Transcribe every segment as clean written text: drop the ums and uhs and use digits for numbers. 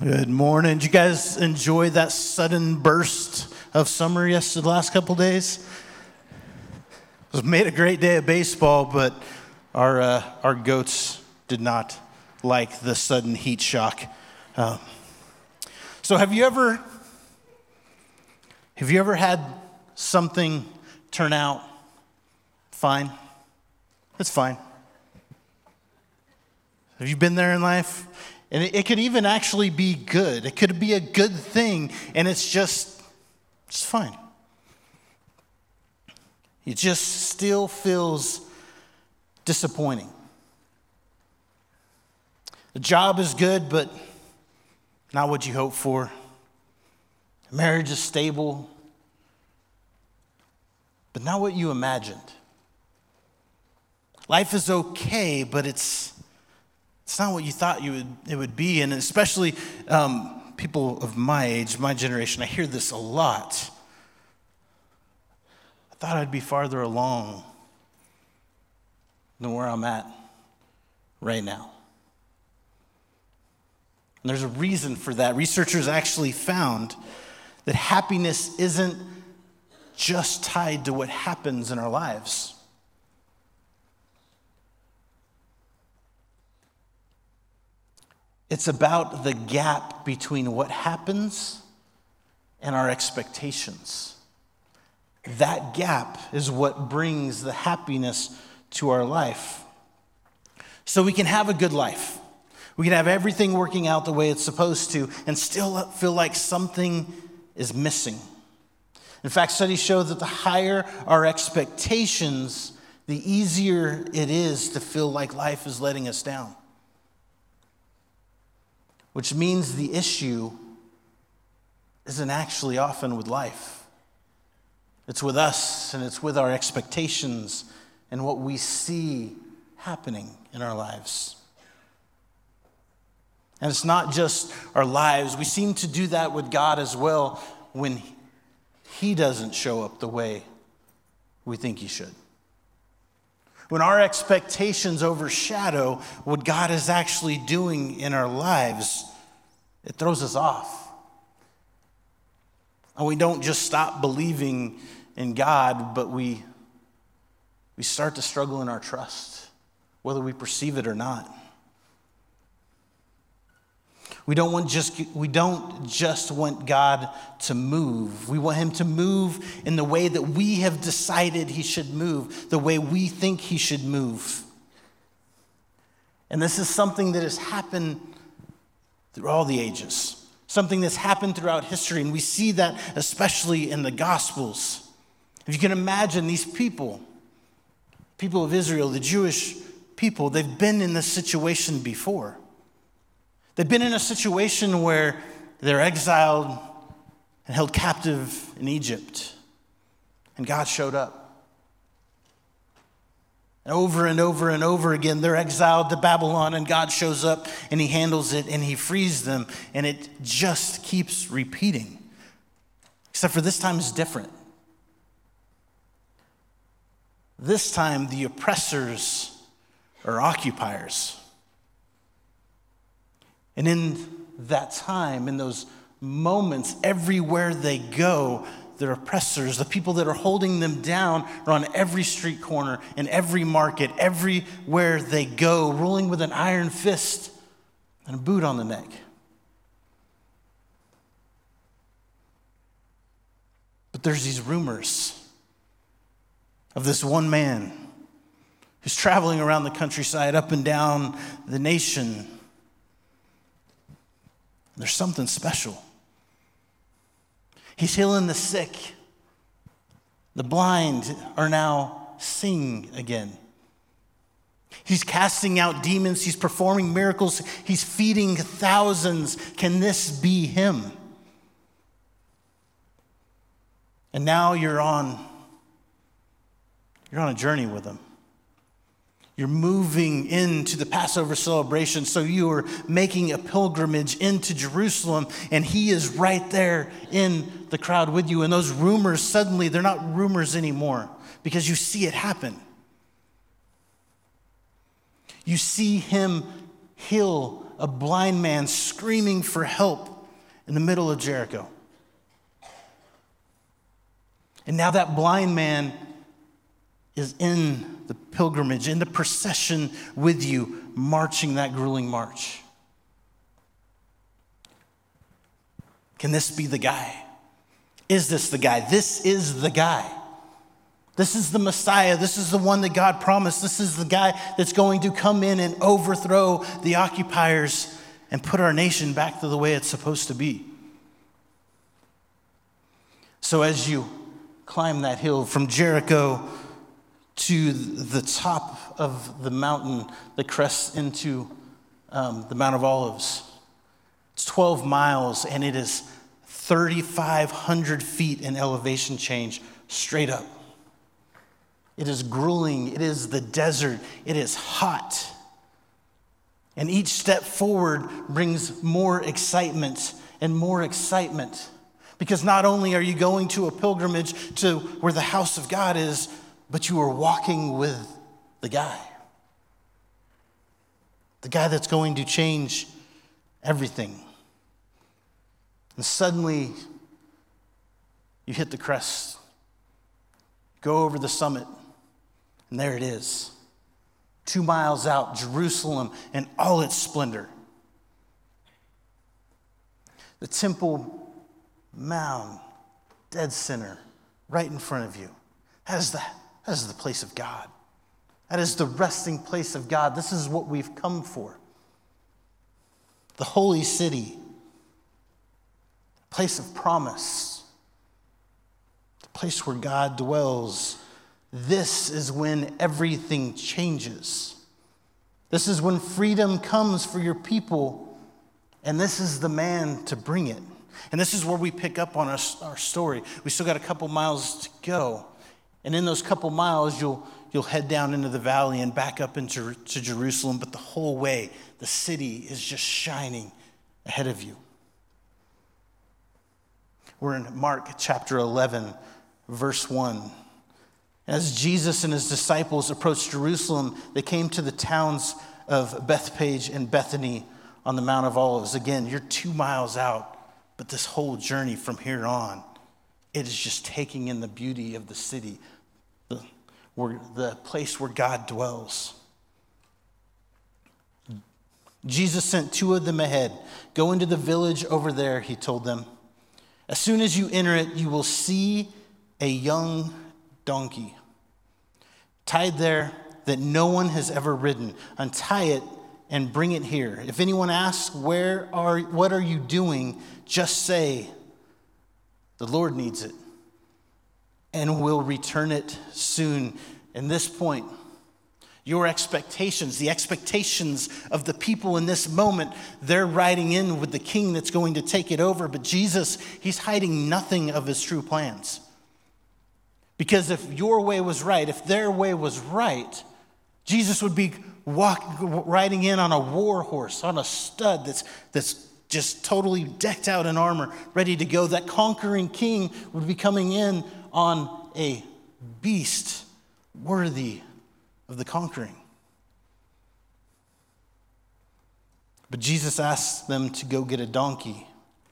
Good morning. Did you guys enjoy that sudden burst of summer the last couple days? It made a great day of baseball, but our goats did not like the sudden heat shock. So have you ever had something turn out fine? It's fine. Have you been there in life? And it could even actually be good. It could be a good thing, and it's fine. It just still feels disappointing. The job is good, but not what you hoped for. The marriage is stable, but not what you imagined. Life is okay, but it's not what you thought it would be, and especially people of my age, my generation, I hear this a lot. I thought I'd be farther along than where I'm at right now. And there's a reason for that. Researchers actually found that happiness isn't just tied to what happens in our lives. It's about the gap between what happens and our expectations. That gap is what brings the happiness to our life. So we can have a good life. We can have everything working out the way it's supposed to and still feel like something is missing. In fact, studies show that the higher our expectations, the easier it is to feel like life is letting us down. Which means the issue isn't actually often with life. It's with us, and it's with our expectations and what we see happening in our lives. And it's not just our lives. We seem to do that with God as well when He doesn't show up the way we think He should. When our expectations overshadow what God is actually doing in our lives, it throws us off. And we don't just stop believing in God, but we start to struggle in our trust, whether we perceive it or not. We don't just want God to move. We want Him to move in the way that we have decided He should move, the way we think He should move. And this is something that has happened through all the ages, something that's happened throughout history, and we see that especially in the Gospels. If you can imagine these people of Israel, the Jewish people, they've been in this situation before. They've been in a situation where they're exiled and held captive in Egypt, and God showed up. And over and over again, they're exiled to Babylon, and God shows up, and He handles it, and He frees them, and it just keeps repeating. Except for this time is different. This time, the oppressors are occupiers. And in that time, in those moments, everywhere they go, their oppressors, the people that are holding them down, are on every street corner, in every market, everywhere they go, ruling with an iron fist and a boot on the neck. But there's these rumors of this one man who's traveling around the countryside, up and down the nation. There's something special. He's healing the sick. The blind are now seeing again. He's casting out demons. He's performing miracles. He's feeding thousands. Can this be Him? And now you're on a journey with Him. You're moving into the Passover celebration, so you are making a pilgrimage into Jerusalem, and He is right there in the crowd with you. And those rumors, suddenly, they're not rumors anymore because you see it happen. You see Him heal a blind man screaming for help in the middle of Jericho. And now that blind man is in the pilgrimage, in the procession with you, marching that grueling march. Can this be the guy? Is this the guy? This is the guy. This is the Messiah. This is the one that God promised. This is the guy that's going to come in and overthrow the occupiers and put our nation back to the way it's supposed to be. So as you climb that hill from Jericho to the top of the mountain that crests into the Mount of Olives, it's 12 miles and it is 3,500 feet in elevation change straight up. It is grueling. It is the desert. It is hot. And each step forward brings more excitement and more excitement. Because not only are you going to a pilgrimage to where the house of God is, but you are walking with the guy. The guy that's going to change everything. And suddenly, you hit the crest, go over the summit, and there it is. 2 miles out, Jerusalem in all its splendor. The Temple Mount, dead center, right in front of you. That is the place of God. That is the resting place of God. This is what we've come for. The holy city. Place of promise, the place where God dwells. This is when everything changes. This is when freedom comes for your people, and this is the man to bring it. And this is where we pick up on our story. We still got a couple miles to go, and in those couple miles, you'll head down into the valley and back up into Jerusalem, but the whole way, the city is just shining ahead of you. We're in Mark chapter 11, verse 1. As Jesus and his disciples approached Jerusalem, they came to the towns of Bethphage and Bethany on the Mount of Olives. Again, you're 2 miles out, but this whole journey from here on, it is just taking in the beauty of the city, the place where God dwells. Jesus sent 2 of them ahead. Go into the village over there, he told them. As soon as you enter it, you will see a young donkey tied there that no one has ever ridden. Untie it and bring it here. If anyone asks, what are you doing? Just say, the Lord needs it, and will return it soon. In this point, your expectations, the expectations of the people in this moment, they're riding in with the king that's going to take it over. But Jesus, he's hiding nothing of his true plans. Because if your way was right, if their way was right, Jesus would be riding in on a war horse, on a stud that's just totally decked out in armor, ready to go. That conquering king would be coming in on a beast worthy of the conquering. But Jesus asked them to go get a donkey.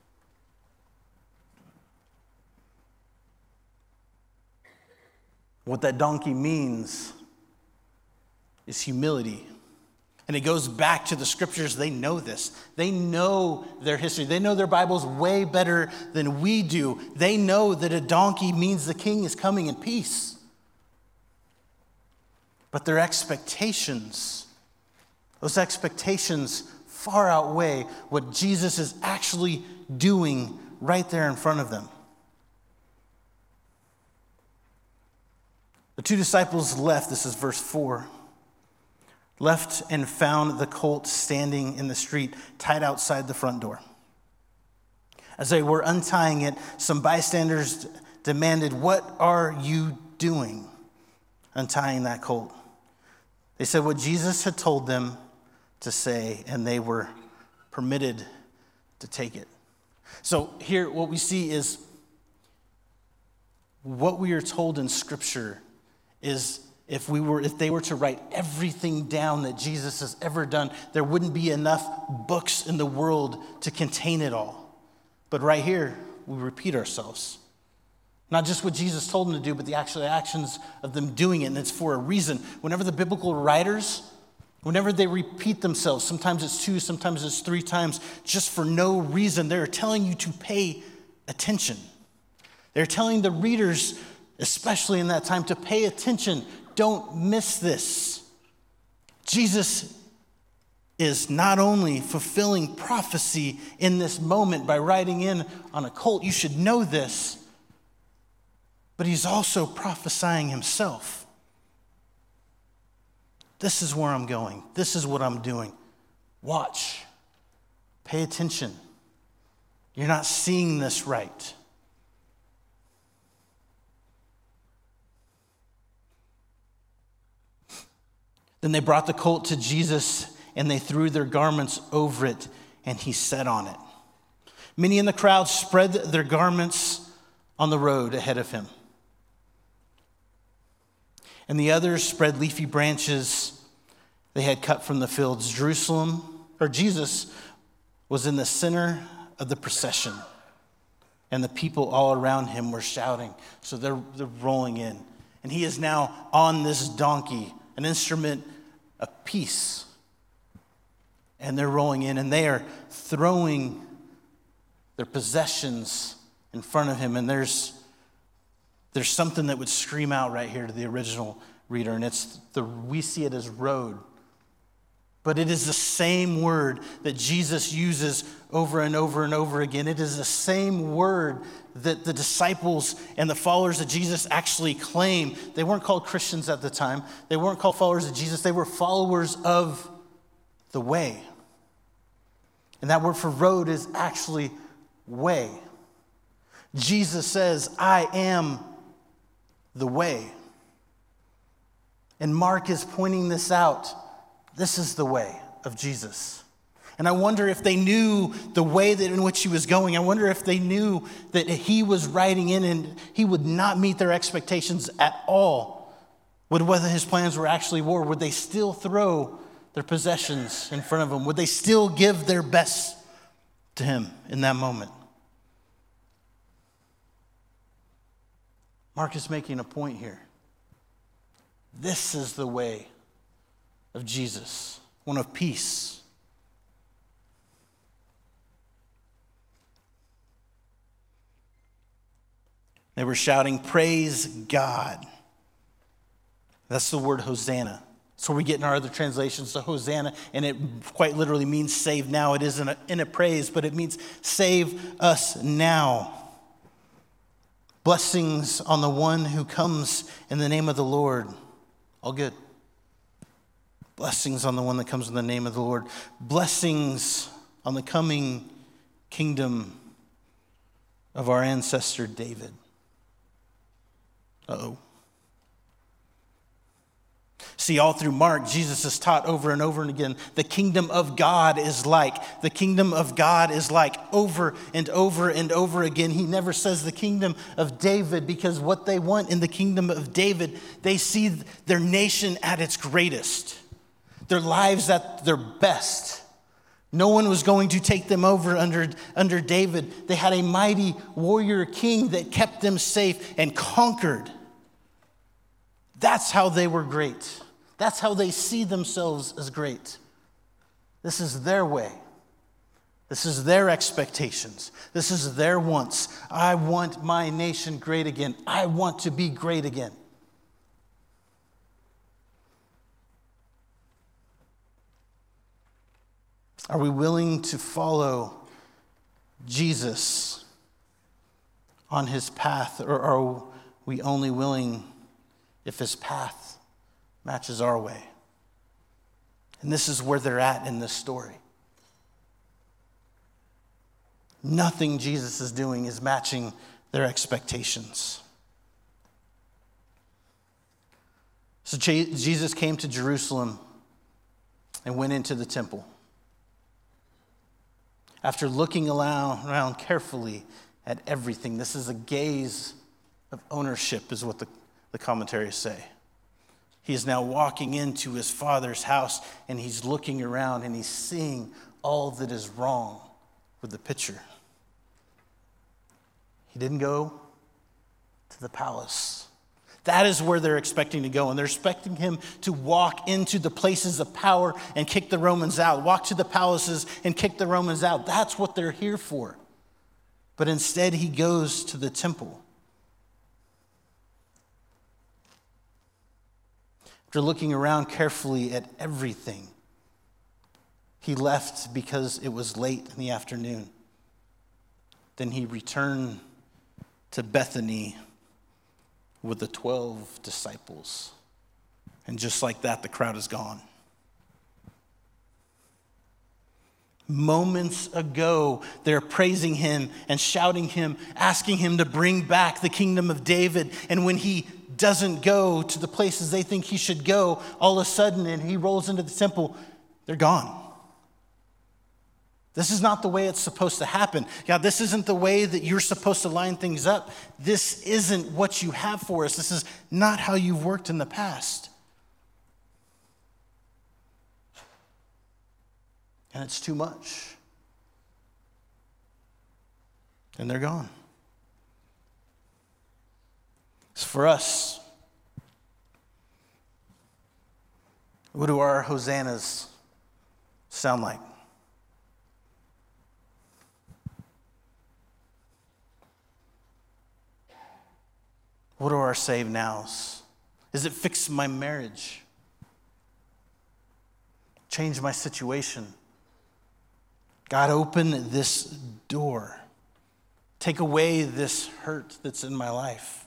What that donkey means is humility. And it goes back to the scriptures. They know this. They know their history. They know their Bibles way better than we do. They know that a donkey means the king is coming in peace. But their expectations, those expectations far outweigh what Jesus is actually doing right there in front of them. The 2 disciples left, this is verse 4, left and found the colt standing in the street, tied outside the front door. As they were untying it, some bystanders demanded, "What are you doing untying that colt?" They said what Jesus had told them to say, and they were permitted to take it. So here what we see is what we are told in Scripture is if they were to write everything down that Jesus has ever done, there wouldn't be enough books in the world to contain it all. But right here, we repeat ourselves. Not just what Jesus told them to do, but the actual actions of them doing it, and it's for a reason. Whenever the biblical writers, whenever they repeat themselves, sometimes it's 2, sometimes it's 3 times, just for no reason, they're telling you to pay attention. They're telling the readers, especially in that time, to pay attention. Don't miss this. Jesus is not only fulfilling prophecy in this moment by riding in on a colt, you should know this, but he's also prophesying himself. This is where I'm going. This is what I'm doing. Watch. Pay attention. You're not seeing this right. Then they brought the colt to Jesus, and they threw their garments over it, and he sat on it. Many in the crowd spread their garments on the road ahead of him. And the others spread leafy branches they had cut from the fields. Jesus was in the center of the procession, and the people all around him were shouting. So they're rolling in. And he is now on this donkey, an instrument of peace. And they're rolling in, and they are throwing their possessions in front of him. And there's something that would scream out right here to the original reader, and we see it as road. But it is the same word that Jesus uses over and over and over again. It is the same word that the disciples and the followers of Jesus actually claim. They weren't called Christians at the time. They weren't called followers of Jesus. They were followers of the way. And that word for road is actually way. Jesus says, I am the way. And Mark is pointing this out. This is the way of Jesus. And I wonder if they knew the way that in which he was going. I wonder if they knew that he was riding in and he would not meet their expectations at all. Whether his plans were actually war, would they still throw their possessions in front of him? Would they still give their best to him in that moment? Mark is making a point here. This is the way of Jesus, one of peace. They were shouting, "Praise God." That's the word Hosanna. That's where we get in our other translations, the Hosanna, and it quite literally means save now. It isn't in a praise, but it means save us now. Blessings on the one who comes in the name of the Lord. All good. Blessings on the one that comes in the name of the Lord. Blessings on the coming kingdom of our ancestor David. Uh-oh. See, all through Mark, Jesus has taught over and over and again, the kingdom of God is like. The kingdom of God is like over and over and over again. He never says the kingdom of David, because what they want in the kingdom of David, they see their nation at its greatest, their lives at their best. No one was going to take them over under David. They had a mighty warrior king that kept them safe and conquered. That's how they were great. That's how they see themselves as great. This is their way. This is their expectations. This is their wants. I want my nation great again. I want to be great again. Are we willing to follow Jesus on his path, or are we only willing if his path matches our way? And this is where they're at in this story. Nothing Jesus is doing is matching their expectations. So Jesus came to Jerusalem and went into the temple. After looking around carefully at everything, this is a gaze of ownership, is what the commentaries say. He is now walking into his Father's house, and he's looking around and he's seeing all that is wrong with the picture. He didn't go to the palace. That is where they're expecting to go, and they're expecting him to walk into the places of power and kick the Romans out, walk to the palaces and kick the Romans out. That's what they're here for. But instead, he goes to the temple. After looking around carefully at everything, he left because it was late in the afternoon. Then he returned to Bethany with the 12 disciples. And just like that, the crowd is gone. Moments ago, they're praising him and shouting him, asking him to bring back the kingdom of David. And when he doesn't go to the places they think he should go, all of a sudden, and he rolls into the temple, they're gone. This is not the way it's supposed to happen. God, this isn't the way that you're supposed to line things up. This isn't what you have for us. This is not how you've worked in the past. And it's too much. And they're gone. It's for us. What do our hosannas sound like? What are our save nows? Is it fix my marriage? Change my situation? God, open this door. Take away this hurt that's in my life.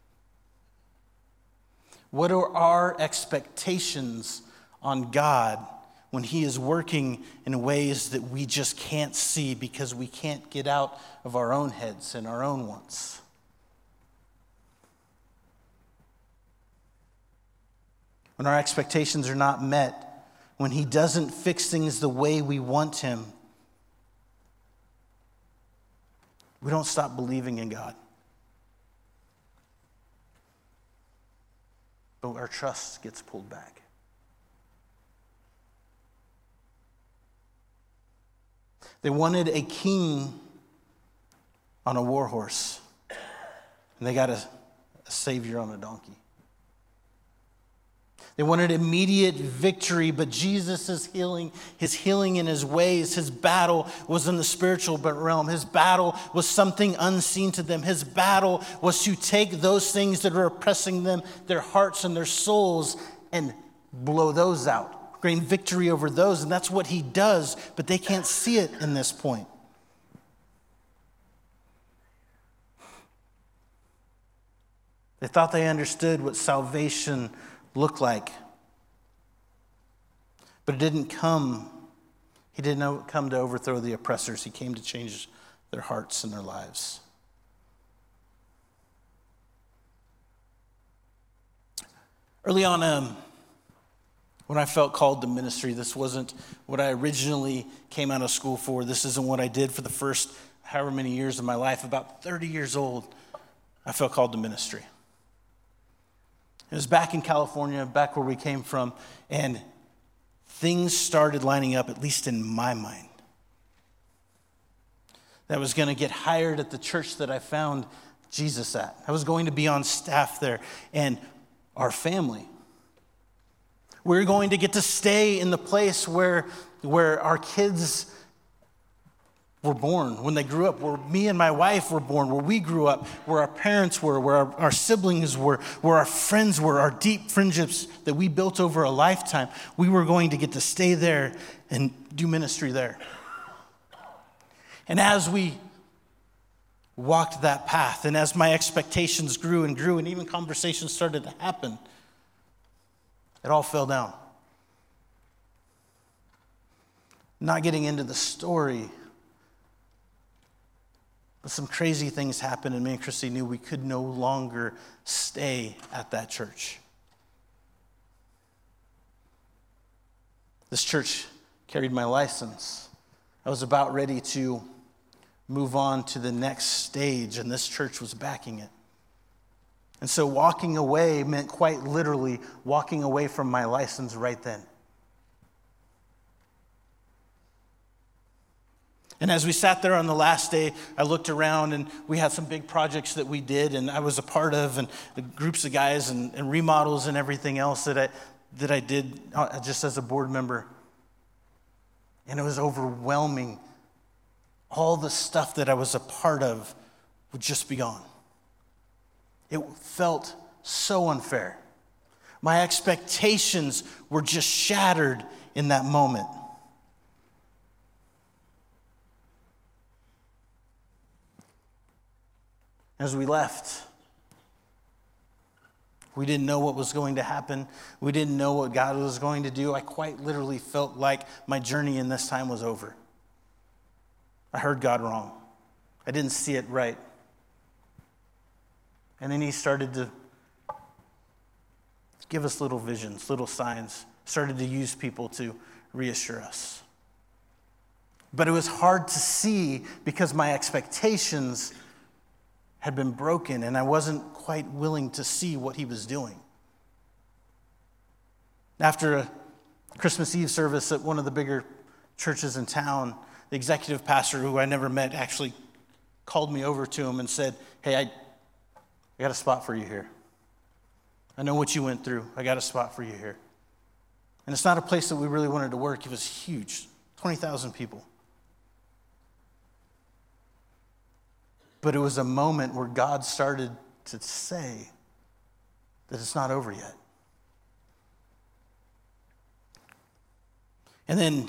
What are our expectations on God when he is working in ways that we just can't see because we can't get out of our own heads and our own wants? When our expectations are not met, when he doesn't fix things the way we want him, we don't stop believing in God. But our trust gets pulled back. They wanted a king on a war horse, and they got a savior on a donkey. They wanted immediate victory, but Jesus is healing. His healing in his ways. His battle was in the spiritual realm. His battle was something unseen to them. His battle was to take those things that are oppressing them, their hearts and their souls, and blow those out, gain victory over those. And that's what he does, but they can't see it in this point. They thought they understood what salvation look like. But it didn't come. He didn't come to overthrow the oppressors. He came to change their hearts and their lives. Early on, when I felt called to ministry, this wasn't what I originally came out of school for. This isn't what I did for the first however many years of my life. About 30 years old, I felt called to ministry. It was back in California, back where we came from, and things started lining up, at least in my mind. That I was going to get hired at the church that I found Jesus at. I was going to be on staff there, and our family. We were going to get to stay in the place where our kids were born, when they grew up, where me and my wife were born, where we grew up, where our parents were, where our siblings were, where our friends were, our deep friendships that we built over a lifetime. We were going to get to stay there and do ministry there. And as we walked that path, and as my expectations grew and grew, and even conversations started to happen, it all fell down. Not getting into the story, but some crazy things happened, and me and Christy knew we could no longer stay at that church. This church carried my license. I was about ready to move on to the next stage, and this church was backing it. And so walking away meant quite literally walking away from my license right then. And as we sat there on the last day, I looked around and we had some big projects that we did and I was a part of, and the groups of guys and remodels and everything else that I did just as a board member. And it was overwhelming. All the stuff that I was a part of would just be gone. It felt so unfair. My expectations were just shattered in that moment. As we left, we didn't know what was going to happen. We didn't know what God was going to do. I quite literally felt like my journey in this time was over. I heard God wrong. I didn't see it right. And then he started to give us little visions, little signs, started to use people to reassure us. But it was hard to see because my expectations had been broken, and I wasn't quite willing to see what he was doing. After a Christmas Eve service at one of the bigger churches in town, the executive pastor, who I never met, actually called me over to him and said, "Hey, I got a spot for you here. I know what you went through. I got a spot for you here." And it's not a place that we really wanted to work. It was huge, 20,000 people. But it was a moment where God started to say that it's not over yet. And then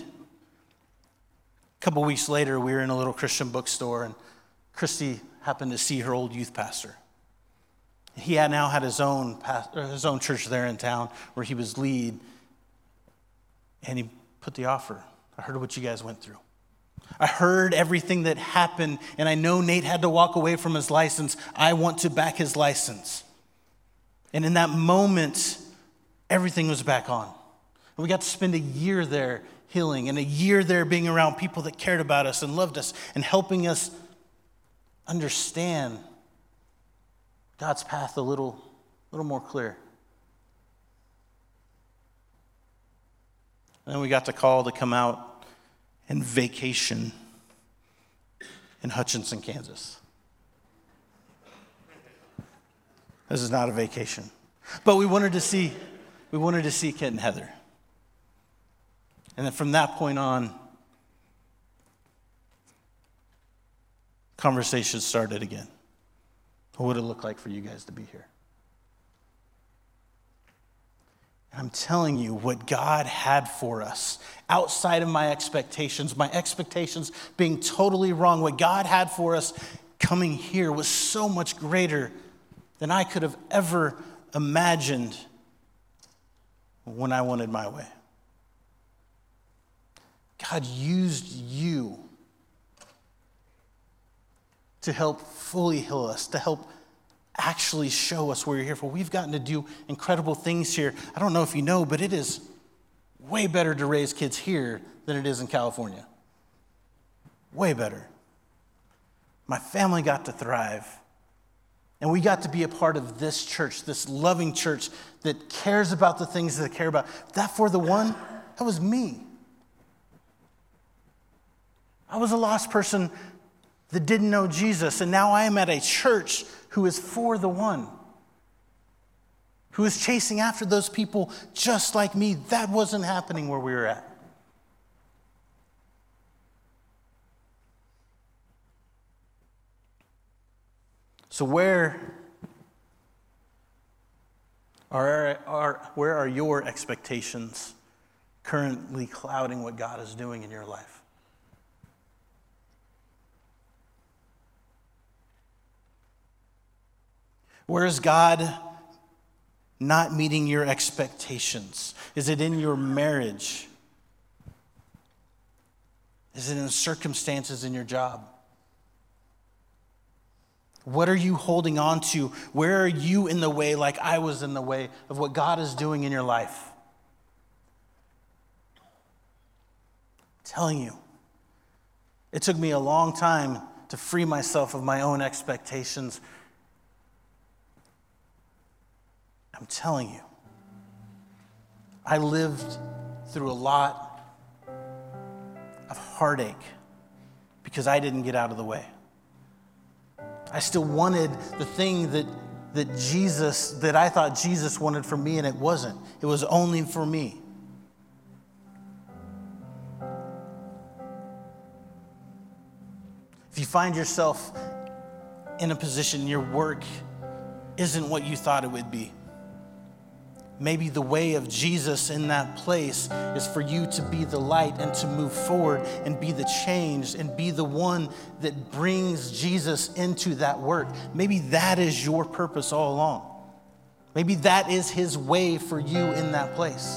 a couple weeks later, we were in a little Christian bookstore, and Christy happened to see her old youth pastor. He had now had his own church there in town where he was lead, and he put the offer. "I heard what you guys went through. I heard everything that happened, and I know Nate had to walk away from his license. I want to back his license." And in that moment, everything was back on. And we got to spend a year there healing, and a year there being around people that cared about us and loved us and helping us understand God's path a little more clear. And then we got the call to come out and vacation in Hutchinson, Kansas. This is not a vacation. But we wanted to see Kent and Heather. And then from that point on, conversations started again. What would it look like for you guys to be here? And I'm telling you, what God had for us, outside of my expectations being totally wrong, what God had for us coming here was so much greater than I could have ever imagined when I wanted my way. God used you to help fully heal us, to help actually show us what you're here for. We've gotten to do incredible things here. I don't know if you know, but it is way better to raise kids here than it is in California. Way better. My family got to thrive. And we got to be a part of this church, this loving church that cares about the things that I care about. That For the One, that was me. I was a lost person that didn't know Jesus, and now I am at a church who is for the one, who is chasing after those people just like me. That wasn't happening where we were at. So where are your expectations currently clouding what God is doing in your life? Where is God not meeting your expectations? Is it in your marriage? Is it in circumstances in your job? What are you holding on to? Where are you in the way, like I was in the way, of what God is doing in your life? I'm telling you, it took me a long time to free myself of my own expectations. I'm telling you, I lived through a lot of heartache because I didn't get out of the way. I still wanted the thing that I thought Jesus wanted for me, and it wasn't. It was only for me. If you find yourself in a position your work isn't what you thought it would be, maybe the way of Jesus in that place is for you to be the light and to move forward and be the change and be the one that brings Jesus into that work. Maybe that is your purpose all along. Maybe that is his way for you in that place.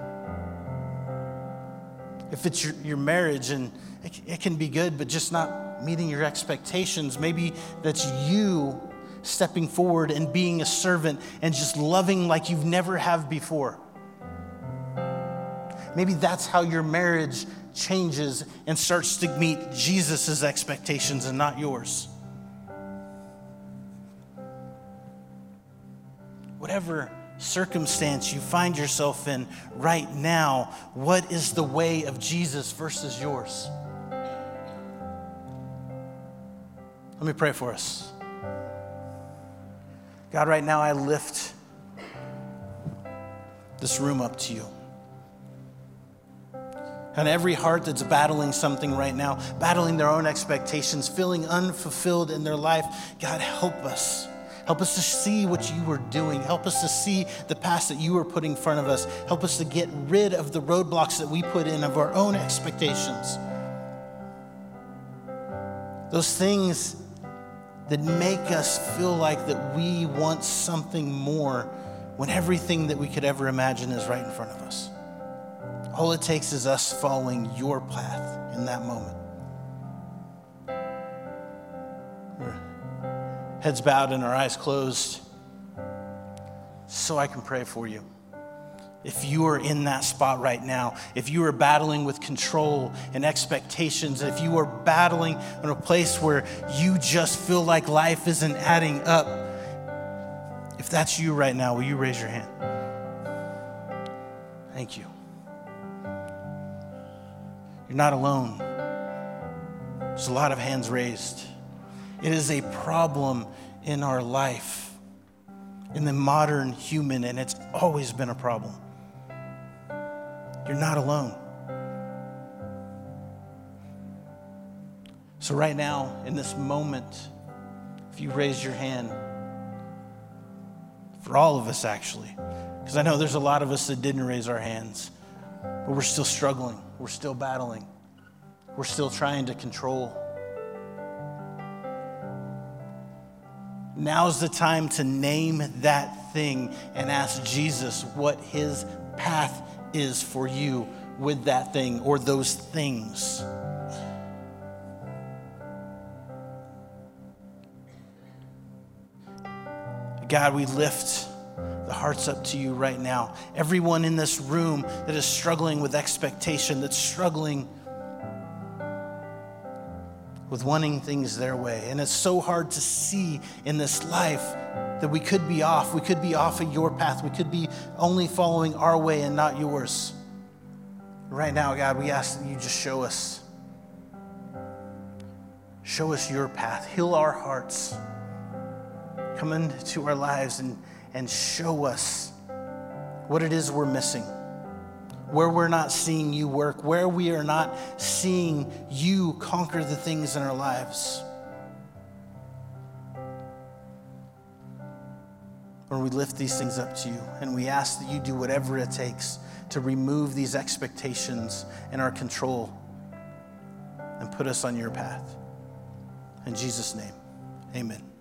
If it's your marriage, and it can be good, but just not meeting your expectations, maybe that's you stepping forward and being a servant and just loving like you've never have before. Maybe that's how your marriage changes and starts to meet Jesus' expectations and not yours. Whatever circumstance you find yourself in right now, what is the way of Jesus versus yours? Let me pray for us. God, right now I lift this room up to you. And every heart that's battling something right now, battling their own expectations, feeling unfulfilled in their life, God, help us. Help us to see what you are doing. Help us to see the path that you are putting in front of us. Help us to get rid of the roadblocks that we put in of our own expectations. Those things that make us feel like that we want something more when everything that we could ever imagine is right in front of us. All it takes is us following your path in that moment. Heads bowed and our eyes closed so I can pray for you. If you are in that spot right now, if you are battling with control and expectations, if you are battling in a place where you just feel like life isn't adding up, if that's you right now, will you raise your hand? Thank you. You're not alone. There's a lot of hands raised. It is a problem in our life, in the modern human, and it's always been a problem. You're not alone. So right now, in this moment, if you raise your hand, for all of us actually, because I know there's a lot of us that didn't raise our hands, but we're still struggling, we're still battling, we're still trying to control. Now's the time to name that thing and ask Jesus what his path is for you with that thing or those things. God, we lift the hearts up to you right now. Everyone in this room that is struggling with expectation, that's struggling with wanting things their way. And it's so hard to see in this life that we could be off. We could be off of your path. We could be only following our way and not yours. Right now, God, we ask that you just show us. Show us your path. Heal our hearts. Come into our lives and show us what it is we're missing. Where we're not seeing you work, where we are not seeing you conquer the things in our lives. When we lift these things up to you and we ask that you do whatever it takes to remove these expectations and our control and put us on your path. In Jesus' name, amen.